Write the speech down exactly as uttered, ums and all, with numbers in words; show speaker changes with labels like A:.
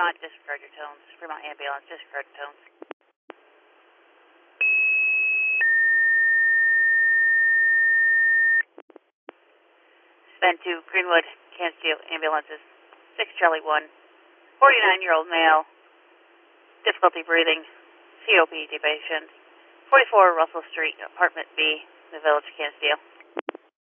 A: Fremont, disregard your tones. Fremont ambulance, disregard your tones. Send to Greenwood, Cansteel ambulances. six Charlie one, forty-nine-year-old male, difficulty breathing, C O P D patient, forty-four Russell Street, apartment B, the Village, Cansteel.